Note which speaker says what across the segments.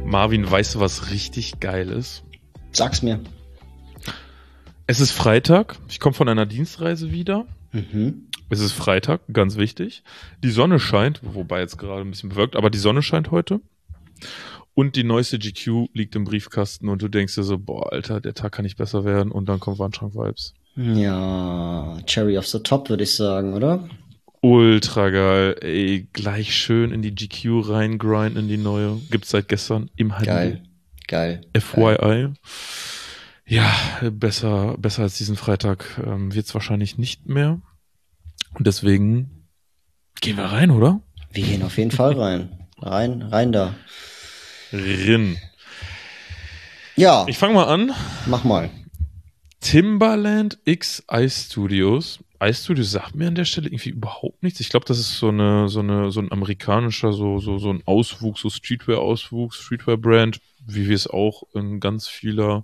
Speaker 1: Marvin, weißt du, was richtig geil ist?
Speaker 2: Sag's mir.
Speaker 1: Es ist Freitag. Ich komme von einer Dienstreise wieder.
Speaker 2: Mhm.
Speaker 1: Es ist Freitag, ganz wichtig. Die Sonne scheint, wobei jetzt gerade ein bisschen bewölkt, aber die Sonne scheint heute. Und die neueste GQ liegt im Briefkasten und du denkst dir so, boah, Alter, der Tag kann nicht besser werden. Und dann kommt Wandschrank-Vibes.
Speaker 2: Ja, Cherry of the Top, würde ich sagen, oder?
Speaker 1: Ultra geil. Ey, gleich schön in die GQ reingrinden, in die neue. Gibt's seit gestern im Handel.
Speaker 2: Geil.
Speaker 1: FYI. Ja, besser als diesen Freitag wird's wahrscheinlich nicht mehr. Und deswegen gehen wir rein, oder?
Speaker 2: Wir gehen auf jeden Fall rein. Rein da.
Speaker 1: Rin.
Speaker 2: Ja.
Speaker 1: Ich fange mal an.
Speaker 2: Mach mal.
Speaker 1: Timbaland X Ice Studios. Ice Studios sagt mir an der Stelle irgendwie überhaupt nichts. Ich glaube, das ist so ein amerikanischer, so ein Auswuchs, so Streetwear-Auswuchs, Streetwear-Brand, wie wir es auch in ganz vielen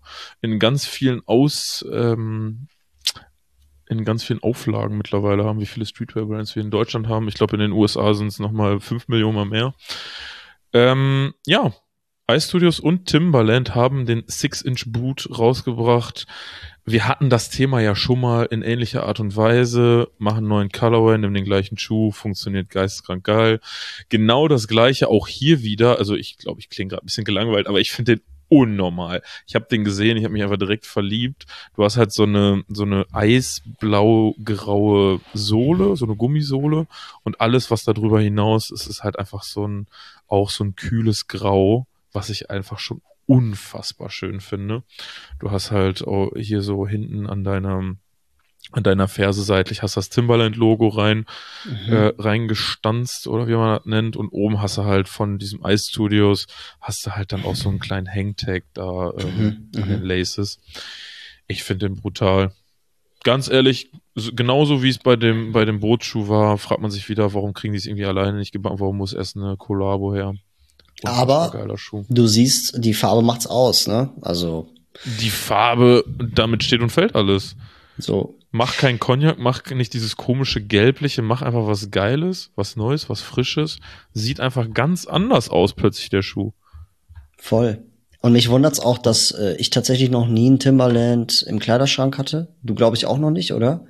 Speaker 1: Auflagen mittlerweile haben, wie viele Streetwear-Brands wir in Deutschland haben. Ich glaube, in den USA sind es nochmal 5 Millionen mal mehr. Ja, Ice Studios und Timbaland haben den 6-Inch Boot rausgebracht. Wir hatten das Thema ja schon mal in ähnlicher Art und Weise, machen einen neuen Colorway, nehmen den gleichen Schuh, funktioniert geisteskrank geil. Genau das Gleiche auch hier wieder, also ich glaube, ich klinge gerade ein bisschen gelangweilt, aber ich finde den unnormal. Ich habe den gesehen, ich habe mich einfach direkt verliebt. Du hast halt so eine eisblau-graue Sohle, so eine Gummisohle und alles, was da drüber hinaus ist, ist halt einfach so ein kühles Grau, was ich einfach schon unfassbar schön finde. Du hast halt auch hier so hinten an deiner Ferse seitlich hast das Timbaland-Logo reingestanzt, oder wie man das nennt, und oben hast du halt von diesem Ice Studios hast du halt dann auch so einen kleinen Hangtag da an den Laces. Ich finde den brutal. Ganz ehrlich, genauso wie es bei dem Bootsschuh war, fragt man sich wieder, warum kriegen die es irgendwie alleine nicht gebacken, warum muss erst eine Kollabo her?
Speaker 2: Aber du siehst, die Farbe macht's aus, ne? Also
Speaker 1: die Farbe, damit steht und fällt alles.
Speaker 2: So.
Speaker 1: Mach kein Cognac, mach nicht dieses komische Gelbliche, mach einfach was Geiles, was Neues, was Frisches. Sieht einfach ganz anders aus plötzlich, der Schuh.
Speaker 2: Voll. Und mich wundert's auch, dass ich tatsächlich noch nie einen Timbaland im Kleiderschrank hatte. Du, glaube ich, auch noch nicht, oder?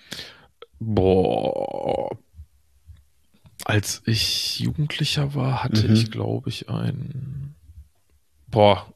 Speaker 1: Boah. Als ich Jugendlicher war, hatte ich, glaube ich, einen. Boah,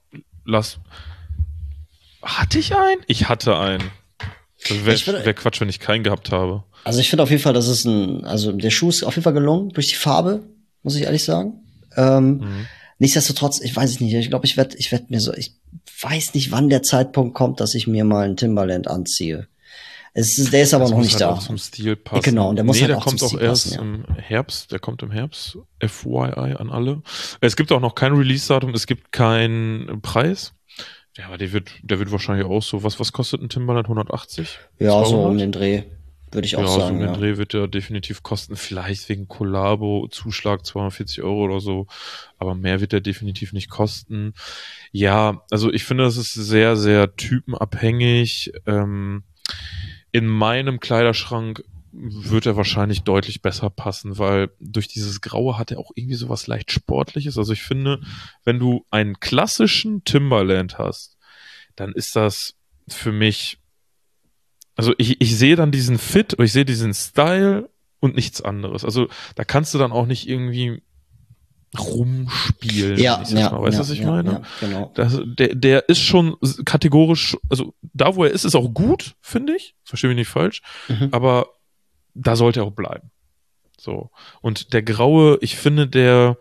Speaker 1: Hatte ich einen? Ich hatte einen. Wäre Quatsch, wenn ich keinen gehabt habe.
Speaker 2: Also ich finde auf jeden Fall, also der Schuh ist auf jeden Fall gelungen durch die Farbe, muss ich ehrlich sagen. Nichtsdestotrotz, ich weiß es nicht. Ich glaube, ich weiß nicht, wann der Zeitpunkt kommt, dass ich mir mal einen Timbaland anziehe. Der ist aber noch nicht da.
Speaker 1: Auch zum Stil passen.
Speaker 2: Genau, und der muss halt auch
Speaker 1: kommt
Speaker 2: zum
Speaker 1: auch
Speaker 2: Stil
Speaker 1: erst
Speaker 2: passen,
Speaker 1: im Herbst. Der kommt im Herbst. FYI an alle. Es gibt auch noch kein Release-Datum. Es gibt keinen Preis. Ja, aber der wird wahrscheinlich auch so. Was kostet ein Timbaland? 180?
Speaker 2: Ja,
Speaker 1: 200?
Speaker 2: so um den Dreh, würde ich auch sagen.
Speaker 1: So um den Dreh wird der definitiv kosten. Vielleicht wegen Kollabo, Zuschlag 240 € oder so. Aber mehr wird der definitiv nicht kosten. Ja, also ich finde, das ist sehr, sehr typenabhängig. In meinem Kleiderschrank wird er wahrscheinlich deutlich besser passen, weil durch dieses Graue hat er auch irgendwie sowas leicht Sportliches. Also ich finde, wenn du einen klassischen Timbaland hast, dann ist das für mich, also ich sehe dann diesen Fit, ich sehe diesen Style und nichts anderes. Also da kannst du dann auch nicht irgendwie rumspielen. Weißt du, was ich meine?
Speaker 2: Ja, genau.
Speaker 1: Der ist schon kategorisch, also da, wo er ist auch gut, finde ich. Verstehe mich nicht falsch. Aber da sollte er auch bleiben. So. Und der Graue, ich finde, der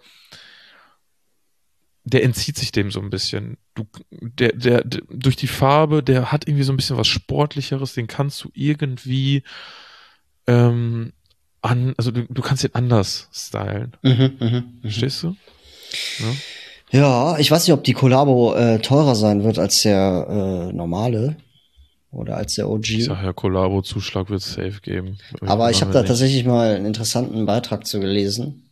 Speaker 1: entzieht sich dem so ein bisschen. Der durch die Farbe, der hat irgendwie so ein bisschen was Sportlicheres, den kannst du irgendwie also du kannst ihn anders stylen. Verstehst du?
Speaker 2: Ja, ich weiß nicht, ob die Kollabo teurer sein wird als der normale oder als der OG.
Speaker 1: Ich sag ja, Kollabo-Zuschlag wird es safe geben.
Speaker 2: Aber ich habe da tatsächlich mal einen interessanten Beitrag zu gelesen,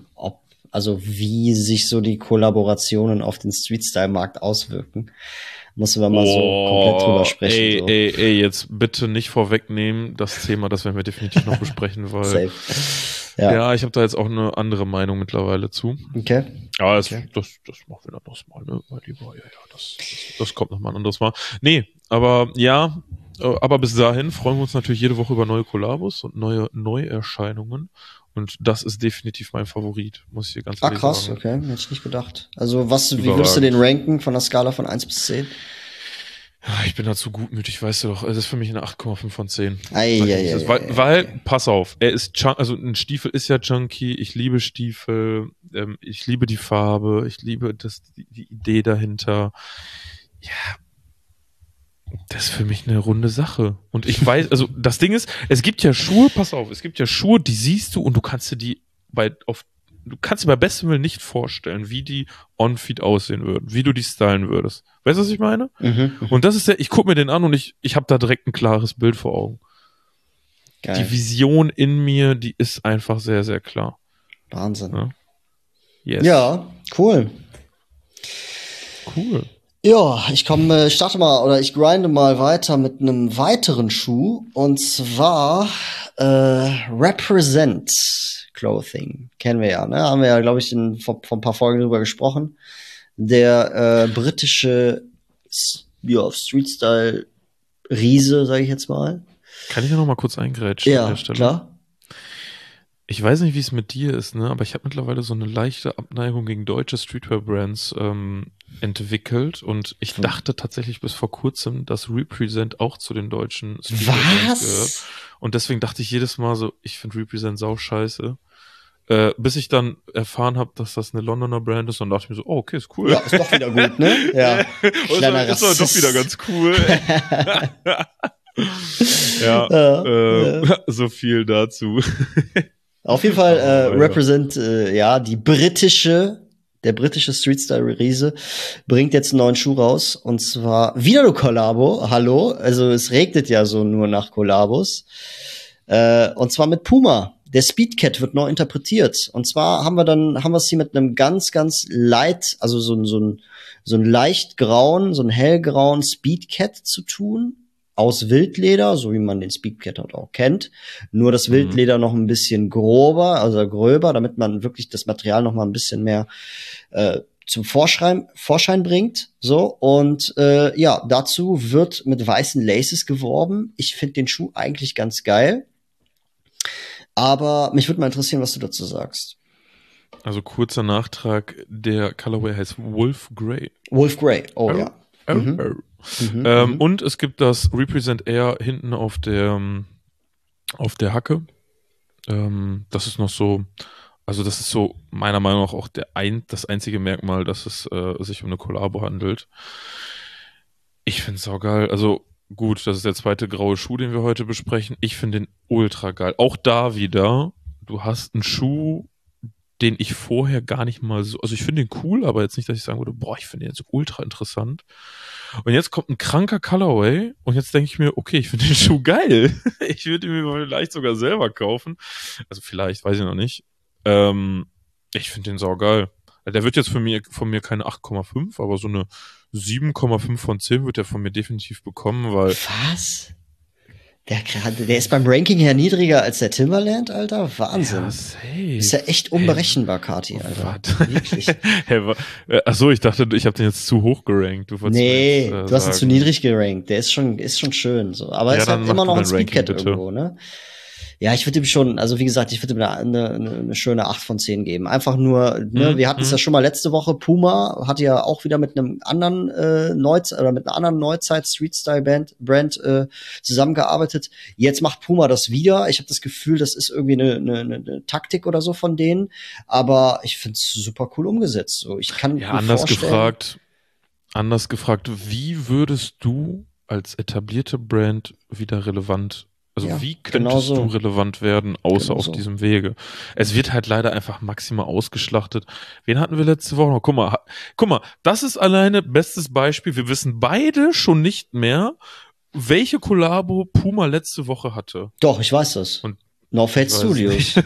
Speaker 2: wie sich so die Kollaborationen auf den Street-Style-Markt auswirken. Müssen wir mal so komplett drüber sprechen.
Speaker 1: Ey, jetzt bitte nicht vorwegnehmen, das Thema, das werden wir definitiv noch besprechen, weil ja, ich habe da jetzt auch eine andere Meinung mittlerweile zu.
Speaker 2: Okay.
Speaker 1: Aber das machen wir dann noch mal, ne? Mein Lieber, das kommt noch mal ein anderes Mal. Nee, aber ja, aber bis dahin freuen wir uns natürlich jede Woche über neue Kollabos und neue Neuerscheinungen. Und das ist definitiv mein Favorit, muss ich hier ganz ehrlich sagen.
Speaker 2: Krass, okay, hätte ich nicht gedacht. Also wie würdest du den ranken von der Skala von 1 bis 10?
Speaker 1: Ich bin dazu gutmütig, weißt du doch. Es ist für mich eine 8,5 von 10.
Speaker 2: Weil,
Speaker 1: pass auf, er ist also ein Stiefel ist ja chunky, ich liebe Stiefel, ich liebe die Farbe, ich liebe die Idee dahinter. Ja, das ist für mich eine runde Sache. Und ich weiß, also das Ding ist, es gibt ja Schuhe, pass auf, die siehst du und du kannst dir bei bestem Willen nicht vorstellen, wie die on-feed aussehen würden, wie du die stylen würdest. Weißt du, was ich meine? Und das ist ich gucke mir den an und ich habe da direkt ein klares Bild vor Augen. Geil. Die Vision in mir, die ist einfach sehr, sehr klar.
Speaker 2: Wahnsinn.
Speaker 1: Ja, yes.
Speaker 2: Ja, cool. Ja, ich grinde mal weiter mit einem weiteren Schuh, und zwar Represent Clothing. Kennen wir ja, ne? Haben wir ja, glaube ich, vor ein paar Folgen drüber gesprochen. Der britische Street-Style-Riese, sage ich jetzt mal.
Speaker 1: Kann ich ja noch mal kurz eingrätschen an der Stelle?
Speaker 2: Ja, klar.
Speaker 1: Ich weiß nicht, wie es mit dir ist, ne? Aber ich habe mittlerweile so eine leichte Abneigung gegen deutsche Streetwear-Brands entwickelt, und ich dachte tatsächlich bis vor kurzem, dass Represent auch zu den deutschen Streetwear-Brands gehört. Und deswegen dachte ich jedes Mal so, ich finde Represent sau scheiße. Bis ich dann erfahren habe, dass das eine Londoner Brand ist, und dachte ich mir so, oh, okay, ist cool.
Speaker 2: Ja, ist doch wieder gut, ne? Ja.
Speaker 1: Ist doch wieder ganz cool. So viel dazu.
Speaker 2: Auf jeden Fall Represent, der britische Street-Style-Riese bringt jetzt einen neuen Schuh raus, und zwar wieder eine Kollabo. Hallo, also es regnet ja so nur nach Kollabos. Und zwar mit Puma. Der Speedcat wird neu interpretiert. Und zwar haben wir es hier mit einem ganz, ganz light, also so ein leicht grauen, so ein hellgrauen Speedcat zu tun. Aus Wildleder, so wie man den Speedcat halt auch kennt. Nur das Wildleder noch ein bisschen gröber, damit man wirklich das Material noch mal ein bisschen mehr zum Vorschein bringt. So, und dazu wird mit weißen Laces geworben. Ich finde den Schuh eigentlich ganz geil. Aber mich würde mal interessieren, was du dazu sagst.
Speaker 1: Also kurzer Nachtrag, der Colorway heißt Wolf Grey.
Speaker 2: Wolf Grey, ja.
Speaker 1: Und es gibt das Represent Air hinten auf der Hacke. Das ist noch so, also das ist so meiner Meinung nach auch das einzige Merkmal, dass es sich um eine Kollabo handelt. Ich finde es saugeil. Also gut, das ist der zweite graue Schuh, den wir heute besprechen. Ich finde den ultra geil. Auch da wieder, du hast einen Schuh, den ich vorher gar nicht mal so, also ich finde den cool, aber jetzt nicht, dass ich sagen würde, boah, ich finde den jetzt ultra interessant. Und jetzt kommt ein kranker Colorway, und jetzt denke ich mir, okay, ich finde den Schuh geil. Ich würde ihn mir vielleicht sogar selber kaufen. Also vielleicht, weiß ich noch nicht. Ich finde den saugeil. Der wird jetzt von mir keine 8,5, aber so eine 7,5 von 10 wird er von mir definitiv bekommen, weil...
Speaker 2: Was? Der ist beim Ranking her niedriger als der Timberland, Alter. Wahnsinn. Ja, safe. Ist ja echt unberechenbar, Kati, Alter. Wirklich.
Speaker 1: Achso, ich dachte, ich habe den jetzt zu hoch gerankt.
Speaker 2: Du hast ihn zu niedrig gerankt. Der ist schon schön, so. Aber es ist halt immer noch ein Speedcat irgendwo, ne? Ja, ich würde ihm schon, also wie gesagt, ich würde ihm eine schöne 8 von 10 geben. Einfach nur, ne, wir hatten es ja schon mal letzte Woche, Puma hat ja auch wieder mit einem anderen mit einer anderen Neuzeit Street-Style-Brand zusammengearbeitet. Jetzt macht Puma das wieder. Ich habe das Gefühl, das ist irgendwie eine Taktik oder so von denen. Aber ich finde es super cool umgesetzt. So, ich kann mir
Speaker 1: anders gefragt, wie würdest du als etablierte Brand wieder relevant, also wie könntest du relevant werden, außer auf diesem Wege? Es wird halt leider einfach maximal ausgeschlachtet. Wen hatten wir letzte Woche noch? Guck mal, das ist alleine bestes Beispiel. Wir wissen beide schon nicht mehr, welche Kollabo Puma letzte Woche hatte.
Speaker 2: Doch, ich weiß das.
Speaker 1: Und
Speaker 2: North Face Studios.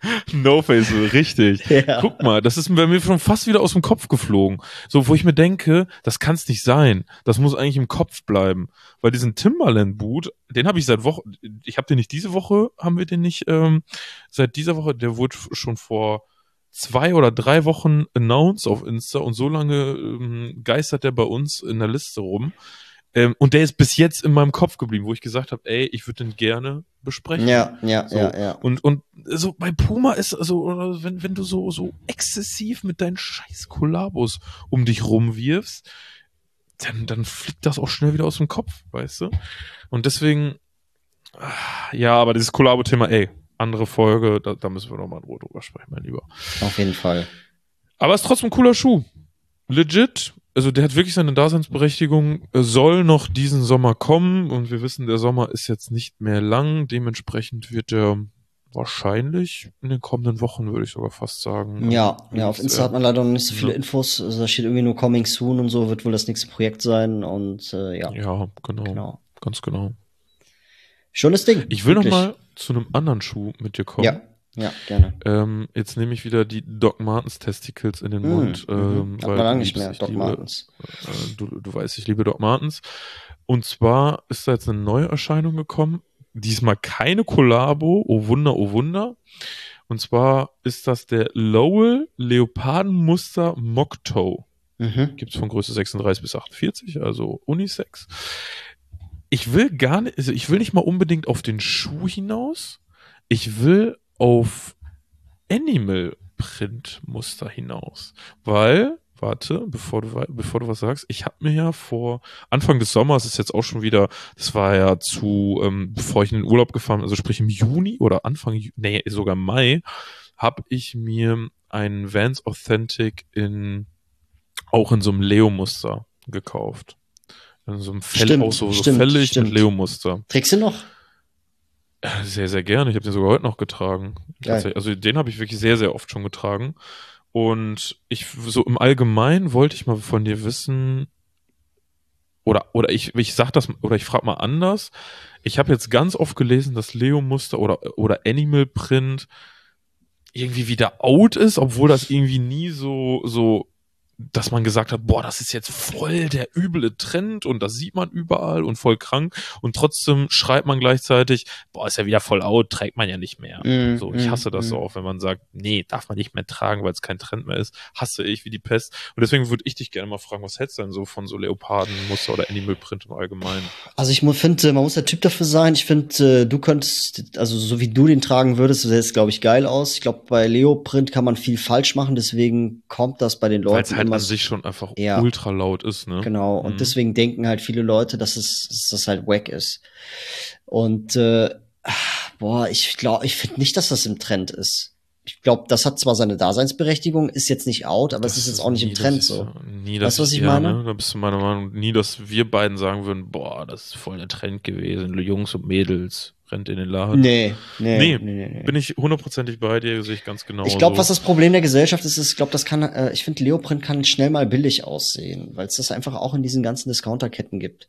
Speaker 1: No-Face, richtig.
Speaker 2: Ja.
Speaker 1: Guck mal, das ist bei mir schon fast wieder aus dem Kopf geflogen. So, wo ich mir denke, das kann's nicht sein. Das muss eigentlich im Kopf bleiben. Weil diesen Timberland-Boot, den habe ich seit Wochen, ich habe den nicht diese Woche, haben wir den nicht, seit dieser Woche, der wurde schon vor 2 oder 3 Wochen announced auf Insta und so lange geistert der bei uns in der Liste rum. Und der ist bis jetzt in meinem Kopf geblieben, wo ich gesagt habe, ey, ich würde den gerne besprechen.
Speaker 2: Ja.
Speaker 1: So. Und so bei Puma ist also, oder wenn du so exzessiv mit deinen scheiß Kollabos um dich rumwirfst, dann fliegt das auch schnell wieder aus dem Kopf, weißt du? Und deswegen, ja, aber dieses Kollabo-Thema, ey, andere Folge, da müssen wir nochmal in Ruhe drüber sprechen, mein Lieber.
Speaker 2: Auf jeden Fall.
Speaker 1: Aber ist trotzdem ein cooler Schuh. Legit. Also der hat wirklich seine Daseinsberechtigung, soll noch diesen Sommer kommen und wir wissen, der Sommer ist jetzt nicht mehr lang, dementsprechend wird er wahrscheinlich in den kommenden Wochen, würde ich sogar fast sagen.
Speaker 2: Ja, auf Insta hat man leider noch nicht so viele Infos, also da steht irgendwie nur Coming Soon und so, wird wohl das nächste Projekt sein und ja.
Speaker 1: Ja, genau. Ganz genau.
Speaker 2: Schönes Ding.
Speaker 1: Ich will nochmal zu einem anderen Schuh mit dir kommen.
Speaker 2: Ja, gerne.
Speaker 1: Jetzt nehme ich wieder die Doc Martens Testicles in den Mund.
Speaker 2: Hat man lange nicht mehr, Doc Martens.
Speaker 1: Du weißt, ich liebe Doc Martens. Und zwar ist da jetzt eine neue Erscheinung gekommen. Diesmal keine Kollabo. Oh Wunder, oh Wunder. Und zwar ist das der Lowell Leopardenmuster Mocktoe. Gibt's von Größe 36 bis 48, also Unisex. Ich will nicht mal unbedingt auf den Schuh hinaus. Ich will auf Animal Print Muster hinaus. Weil, warte, bevor du was sagst, ich habe mir ja vor Anfang des Sommers, ist jetzt auch schon wieder, das war ja bevor ich in den Urlaub gefahren bin, also sprich im Juni oder sogar Mai, habe ich mir einen Vans Authentic auch in so einem Leo-Muster gekauft. In so einem Fell, so fällig mit Leo-Muster.
Speaker 2: Trägst du noch?
Speaker 1: Sehr, sehr gerne. Ich habe den sogar heute noch getragen. Also den habe ich wirklich sehr, sehr oft schon getragen. Und so im Allgemeinen wollte ich mal von dir wissen, oder ich sag das, oder ich frage mal anders. Ich habe jetzt ganz oft gelesen, dass Leo-Muster oder Animal Print irgendwie wieder out ist, obwohl das irgendwie nie so dass man gesagt hat, boah, das ist jetzt voll der üble Trend und das sieht man überall und voll krank und trotzdem schreibt man gleichzeitig, boah, ist ja wieder voll out, trägt man ja nicht mehr. Ich hasse das so auch, wenn man sagt, nee, darf man nicht mehr tragen, weil es kein Trend mehr ist, hasse ich wie die Pest. Und deswegen würde ich dich gerne mal fragen, was hältst du denn so von so Leopardenmuster oder Animal Print im Allgemeinen?
Speaker 2: Also ich finde, man muss der Typ dafür sein. Ich finde, du könntest, also so wie du den tragen würdest, sähe es, glaube ich, geil aus. Ich glaube, bei Leoprint kann man viel falsch machen, deswegen kommt das bei den Leuten
Speaker 1: Weil's halt an sich schon einfach ultra laut ist, ne?
Speaker 2: Genau, und deswegen denken halt viele Leute, dass das halt wack ist. Und ich finde nicht, dass das im Trend ist. Ich glaube, das hat zwar seine Daseinsberechtigung, ist jetzt nicht out, aber es ist jetzt auch nicht im Trend so. Weißt du, was ich meine?
Speaker 1: Ne? Da bist du meiner Meinung nach nie, dass wir beiden sagen würden, boah, das ist voll der Trend gewesen, Jungs und Mädels, rennt in den Laden.
Speaker 2: Nee.
Speaker 1: Bin ich hundertprozentig bei dir, sehe ich ganz genau.
Speaker 2: Ich glaube, was das Problem der Gesellschaft ist, ich glaube, ich finde, Leoprint kann schnell mal billig aussehen, weil es das einfach auch in diesen ganzen Discounterketten gibt.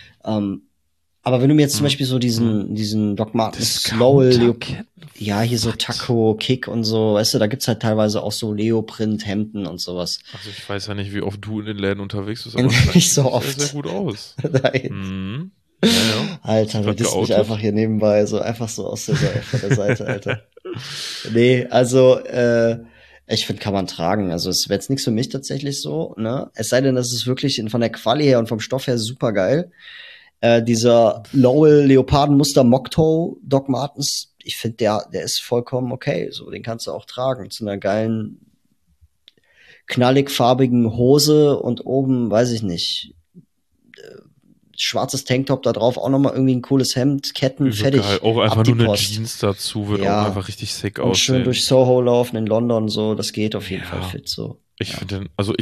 Speaker 2: Aber wenn du mir jetzt zum Beispiel so diesen Doc Martens Lowell, hier so Taco, Kick und so, weißt du, da gibt's halt teilweise auch so Leoprint-Hemden und sowas.
Speaker 1: Also ich weiß ja nicht, wie oft du in den Läden unterwegs bist, aber
Speaker 2: nicht so oft.
Speaker 1: Sehr gut aus.
Speaker 2: Nein. Ja. Alter, du disst mich einfach hier nebenbei, so einfach so von der Seite, Alter. Nee, also, ich finde, kann man tragen. Also es wäre jetzt nichts für mich tatsächlich so, ne? Es sei denn, das ist wirklich von der Quali her und vom Stoff her super geil. Dieser Lowell Leopardenmuster Mocktoe Doc Martens, ich finde, der ist vollkommen okay. So, den kannst du auch tragen. Zu einer geilen, knallig farbigen Hose und oben, weiß ich nicht, schwarzes Tanktop, da drauf auch nochmal irgendwie ein cooles Hemd, Ketten, fertig.
Speaker 1: Geil. Auch einfach nur eine Jeans dazu, wird auch einfach richtig sick aussehen. Und
Speaker 2: schön durch Soho laufen in London, so, das geht auf jeden Fall fit, so.
Speaker 1: Ich finde den, also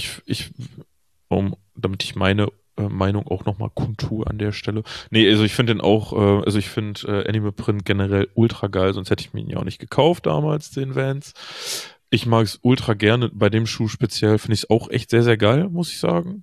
Speaker 1: damit ich meine Meinung auch nochmal kundtue an der Stelle. Nee, also ich finde den auch, ich finde Animal Print generell ultra geil, sonst hätte ich mir ihn ja auch nicht gekauft damals, den Vans. Ich mag es ultra gerne, bei dem Schuh speziell finde ich es auch echt sehr, sehr geil, muss ich sagen.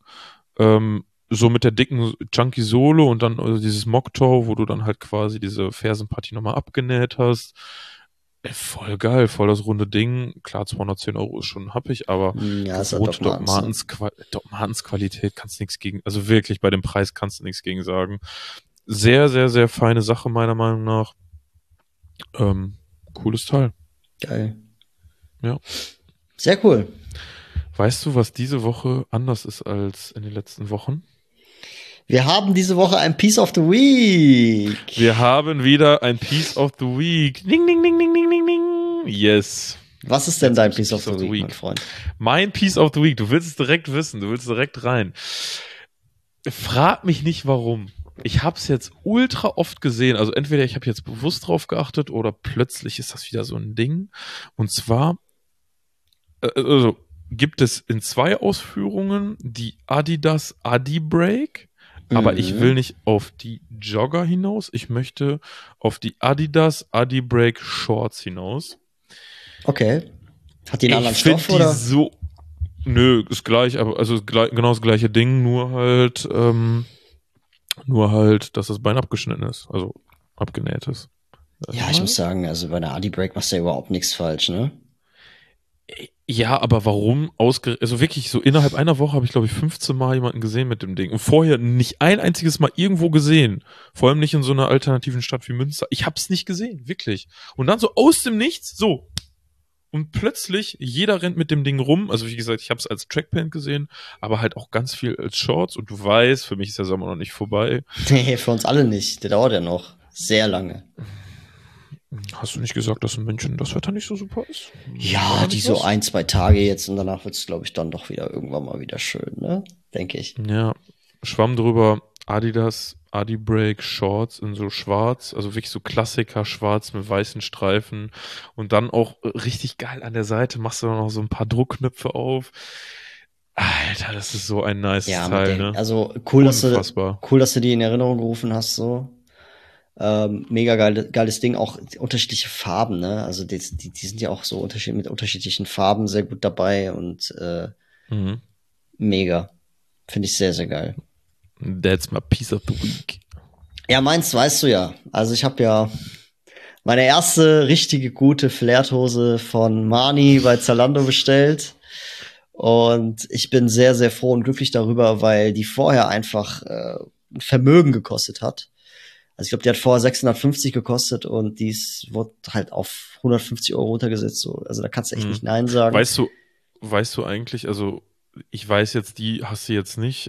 Speaker 1: So mit der dicken Chunky Sohle und dann dieses Mocktoe, wo du dann halt quasi diese Fersenpartie nochmal abgenäht hast. Voll geil, voll das runde Ding. Klar, 210 Euro ist schon happig, aber
Speaker 2: Ja, ist halt
Speaker 1: rote
Speaker 2: Doc Martens,
Speaker 1: Doc Martens Qualität kannst nichts gegen, also wirklich bei dem Preis kannst du nichts gegen sagen. Sehr, sehr, sehr feine Sache meiner Meinung nach. Cooles Teil.
Speaker 2: Geil.
Speaker 1: Ja.
Speaker 2: Sehr cool.
Speaker 1: Weißt du, was diese Woche anders ist als in den letzten Wochen?
Speaker 2: Wir haben diese Woche ein Piece of the Week.
Speaker 1: Wir haben wieder ein Piece of the Week. Ding, ding, ding, ding, ding, ding, ding. Yes.
Speaker 2: Was ist denn dein Piece of the Week, mein Freund?
Speaker 1: Mein Piece of the Week. Du willst es direkt wissen. Du willst direkt rein. Frag mich nicht, warum. Ich habe es jetzt ultra oft gesehen. Also entweder ich habe jetzt bewusst drauf geachtet oder plötzlich ist das wieder so ein Ding. Und zwar also gibt es in 2 Ausführungen die Adidas Adi-Break. Aber ich will nicht auf die Jogger hinaus. Ich möchte auf die Adidas Adi-Break Shorts hinaus.
Speaker 2: Okay. Hat die einen anderen Stoff, oder?
Speaker 1: Nö, ist gleich, aber also genau das gleiche Ding, nur halt, dass das Bein abgeschnitten ist, also abgenäht ist.
Speaker 2: Ja, ich muss sagen, also bei einer Adi-Break machst du ja überhaupt nichts falsch, ne?
Speaker 1: Ja, aber warum also wirklich so innerhalb einer Woche habe ich, glaube ich, 15 Mal jemanden gesehen mit dem Ding und vorher nicht ein einziges Mal irgendwo gesehen. Vor allem nicht in so einer alternativen Stadt wie Münster. Ich habe es nicht gesehen, wirklich. Und dann so aus dem Nichts, so. Und plötzlich, jeder rennt mit dem Ding rum. Also wie gesagt, ich habe es als Trackpant gesehen, aber halt auch ganz viel als Shorts. Und du weißt, für mich ist der Sommer noch nicht vorbei.
Speaker 2: Nee, für uns alle nicht. Der dauert ja noch sehr lange.
Speaker 1: Hast du nicht gesagt, dass in München das Wetter nicht so super ist?
Speaker 2: Ja, die so 1, 2 Tage jetzt und danach wird es, glaube ich, dann doch wieder irgendwann mal wieder schön, ne? Denke ich.
Speaker 1: Ja, Schwamm drüber, Adidas, Adi-Break, Shorts in so schwarz, also wirklich so Klassiker schwarz mit weißen Streifen und dann auch richtig geil an der Seite machst du dann noch so ein paar Druckknöpfe auf. Alter, das ist so ein nice Teil, ne?
Speaker 2: Also cool, dass
Speaker 1: Unfassbar.
Speaker 2: du die in Erinnerung gerufen hast, so. Mega geiles Ding, auch unterschiedliche Farben, ne? Also die sind ja auch so mit unterschiedlichen Farben sehr gut dabei und mega. Finde ich sehr, sehr geil.
Speaker 1: That's my piece of the week.
Speaker 2: Ja, meins weißt du ja. Also ich habe ja meine erste richtige gute Flairthose von Marni bei Zalando bestellt. Und ich bin sehr, sehr froh und glücklich darüber, weil die vorher einfach ein Vermögen gekostet hat. Also ich glaube, die hat vorher 650 gekostet und wurde halt auf 150 Euro runtergesetzt. So. Also da kannst du echt nicht Nein sagen.
Speaker 1: Weißt du eigentlich, also ich weiß jetzt, die hast du jetzt nicht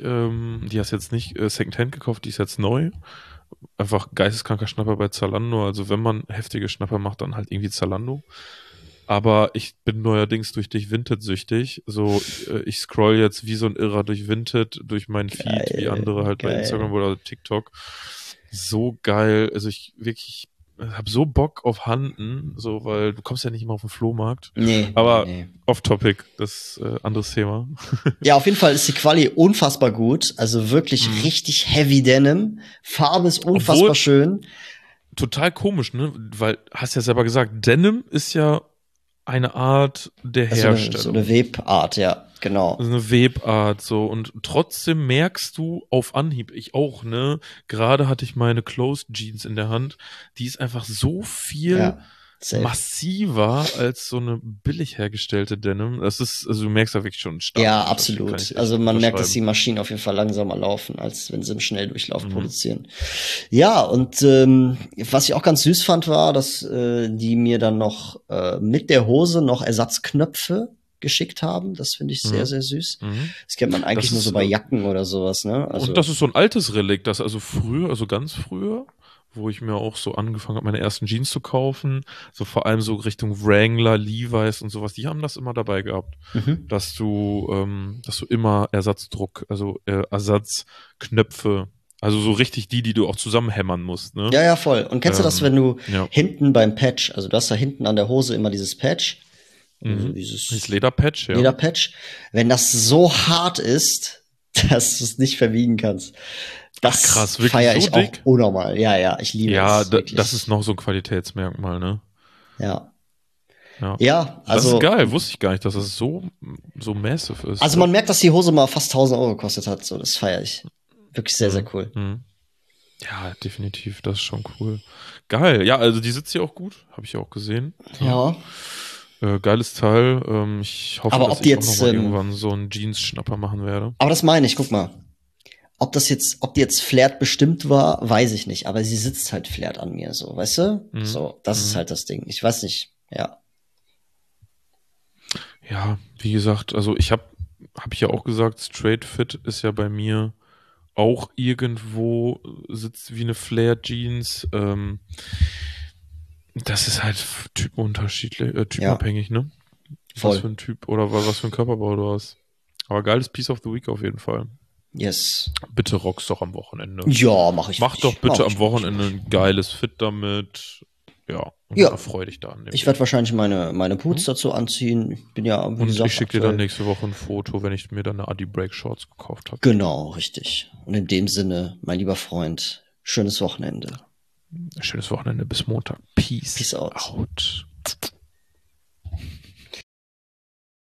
Speaker 1: Secondhand gekauft, die ist jetzt neu. Einfach geisteskranker Schnapper bei Zalando. Also wenn man heftige Schnapper macht, dann halt irgendwie Zalando. Aber ich bin neuerdings durch dich Vinted-süchtig. So, ich scroll jetzt wie so ein Irrer durch Vinted, durch meinen Feed, wie andere halt bei Instagram oder TikTok. So geil. Also ich wirklich habe so Bock auf Handen, so, weil du kommst ja nicht immer auf den Flohmarkt.
Speaker 2: Nee.
Speaker 1: Aber off-topic, das anderes Thema.
Speaker 2: Ja, auf jeden Fall ist die Quali unfassbar gut. Also wirklich richtig heavy Denim. Farbe ist unfassbar schön.
Speaker 1: Total komisch, ne? Weil, hast ja selber gesagt, Denim ist ja eine Art der Herstellung.
Speaker 2: So eine Webart, ja, genau.
Speaker 1: So eine Webart, so. Und trotzdem merkst du auf Anhieb, ich auch, ne? Gerade hatte ich meine Closed Jeans in der Hand. Die ist einfach so viel massiver als so eine billig hergestellte Denim. Das ist, also du merkst da wirklich schon einen starken
Speaker 2: Ja, absolut. Also man merkt, dass die Maschinen auf jeden Fall langsamer laufen, als wenn sie im Schnelldurchlauf produzieren. Ja, und was ich auch ganz süß fand, war, dass die mir dann noch mit der Hose noch Ersatzknöpfe geschickt haben. Das finde ich sehr, sehr süß. Das kennt man eigentlich nur so bei Jacken oder sowas, ne? Also
Speaker 1: und das ist so ein altes Relikt, das also früher, also ganz früher, wo ich mir auch so angefangen habe, meine ersten Jeans zu kaufen, so vor allem so Richtung Wrangler, Levi's und sowas, die haben das immer dabei gehabt, dass du immer Ersatzdruck, also Ersatzknöpfe, also so richtig die du auch zusammenhämmern musst, ne?
Speaker 2: Ja, voll. Und kennst du das, wenn du hinten beim Patch, also du hast da hinten an der Hose immer dieses Patch, also dieses
Speaker 1: Lederpatch, ja.
Speaker 2: Lederpatch, wenn das so hart ist, dass du es nicht verbiegen kannst. Das
Speaker 1: krass, wirklich
Speaker 2: feiere ich
Speaker 1: so dick?
Speaker 2: auch unnormal. Ja, ich liebe es.
Speaker 1: Ja, das ist noch so ein Qualitätsmerkmal, ne?
Speaker 2: Ja,
Speaker 1: also. Das ist geil, wusste ich gar nicht, dass das so massive ist.
Speaker 2: Also man merkt, dass die Hose mal fast 1000 Euro gekostet hat, so, das feiere ich. Wirklich sehr, sehr cool.
Speaker 1: Ja, definitiv, das ist schon cool. Geil, ja, also die sitzt hier auch gut, habe ich ja auch gesehen.
Speaker 2: Ja.
Speaker 1: Geiles Teil. Ich hoffe,
Speaker 2: Aber
Speaker 1: dass
Speaker 2: ob die
Speaker 1: ich auch
Speaker 2: jetzt,
Speaker 1: nochmal irgendwann so einen Jeans-Schnapper machen werde.
Speaker 2: aber das meine ich, guck mal. Ob die jetzt flared bestimmt war, weiß ich nicht. Aber sie sitzt halt flared an mir, so, weißt du?
Speaker 1: Mhm.
Speaker 2: So, das ist halt das Ding. Ich weiß nicht, ja.
Speaker 1: Ja, wie gesagt, also hab ich ja auch gesagt, Straight Fit ist ja bei mir auch irgendwo sitzt wie eine Flare Jeans. Das ist halt typenunterschiedlich,
Speaker 2: Ja,
Speaker 1: typenabhängig, ne? Was für
Speaker 2: voll.
Speaker 1: ein Typ oder was für ein Körperbau du hast. Aber geiles Piece of the Week auf jeden Fall.
Speaker 2: Yes.
Speaker 1: Bitte rock's doch am Wochenende.
Speaker 2: Ja, mach ich.
Speaker 1: Mach doch bitte am Wochenende
Speaker 2: mach ich.
Speaker 1: ein geiles Fit damit. Ja, und
Speaker 2: Ja.
Speaker 1: dann freu dich da an dem
Speaker 2: Ich
Speaker 1: Ding.
Speaker 2: werde wahrscheinlich meine Boots dazu anziehen. Ich bin ja, wie
Speaker 1: Und
Speaker 2: gesagt,
Speaker 1: ich schicke dir dann
Speaker 2: aktuell-
Speaker 1: nächste Woche ein Foto, wenn ich mir dann eine Adi Break Shorts gekauft habe.
Speaker 2: Genau, richtig. Und in dem Sinne, mein lieber Freund, schönes Wochenende.
Speaker 1: Schönes Wochenende bis Montag. Peace
Speaker 2: Peace out.
Speaker 1: out.